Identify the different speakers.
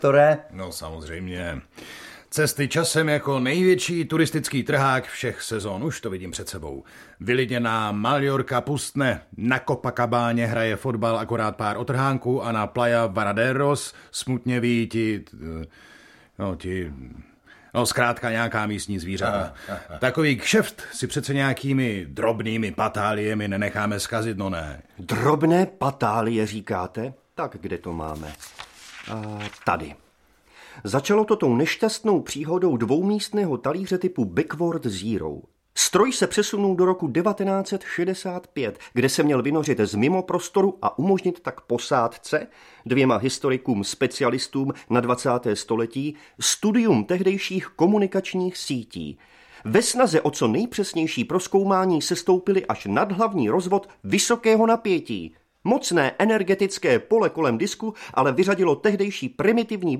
Speaker 1: Doktore?
Speaker 2: No samozřejmě. Cesty časem jako největší turistický trhák všech sezon, už to vidím před sebou. Vylidněná Mallorca pustne, na Copacabáně hraje fotbal akorát pár otrhánků a na Playa Varaderos smutně ví zkrátka nějaká místní zvířata. Takový kšeft si přece nějakými drobnými patáliemi nenecháme zkazit, no ne.
Speaker 1: Drobné patálie říkáte? Tak kde to máme? Tady. Začalo to tou nešťastnou příhodou dvoumístného talíře typu Backward Zero. Stroj se přesunul do roku 1965, kde se měl vynořit z mimoprostoru a umožnit tak posádce, 2 historikům specialistům na 20. století, studium tehdejších komunikačních sítí. Ve snaze o co nejpřesnější prozkoumání sestoupili až nad hlavní rozvod vysokého napětí. Mocné energetické pole kolem disku ale vyřadilo tehdejší primitivní